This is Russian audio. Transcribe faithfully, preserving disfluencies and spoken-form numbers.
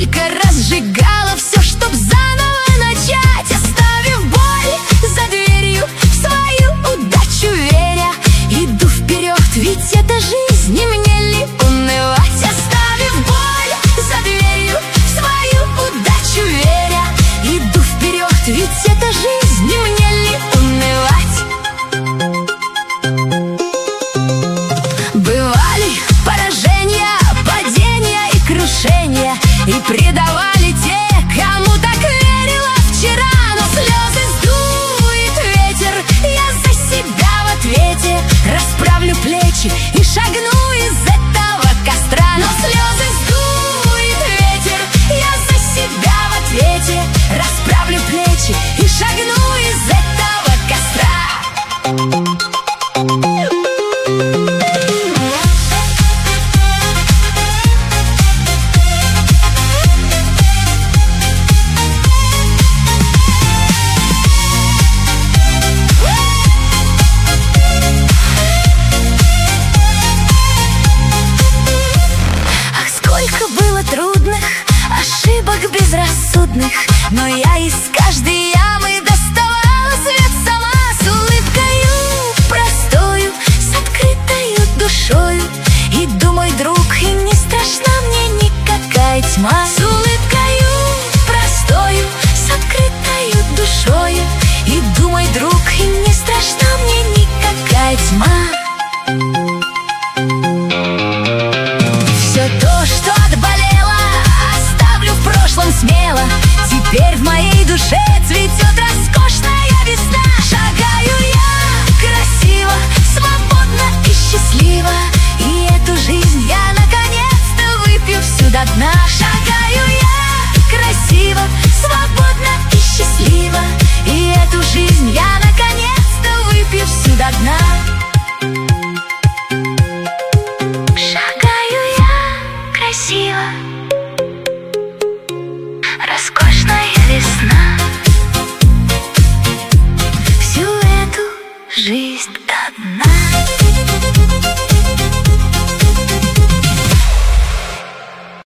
сколько раз сжигала все, чтоб заново начать, оставив боль за дверью, в свою удачу веря. Иду вперед, ведь это жизнь, и мне ли унывать, оставив боль за дверью, в свою удачу веря. Иду вперед, ведь это жизнь, и мне ли унывать. Бывали поражения, падения и крушения, и предавали те, кому так верила вчера. Но слезы сдует ветер, я за себя в ответе расправлю плечи и шагну из этого костра. Но слезы сдует ветер, я за себя в ответе расправлю плечи и шагну из этого костра. Ошибок безрассудных, но я из каждой ямы доставала свет сама. С улыбкою простою, с открытою душою, иду, мой друг, и не страшна мне никакая тьма. С улыбкою простою, с открытою душою, иду, мой друг, и не страшна мне никакая тьма. Все то, что отболело, оставлю в прошлом смело. Теперь в моей душе цветет роскошная весна. Шагаю я красиво, свободно и счастливо, и эту жизнь я наконец-то выпью всю до дна. Шагаю я красиво, свободно и счастливо, и эту жизнь я наконец-то выпью всю до дна. Шагаю я красиво,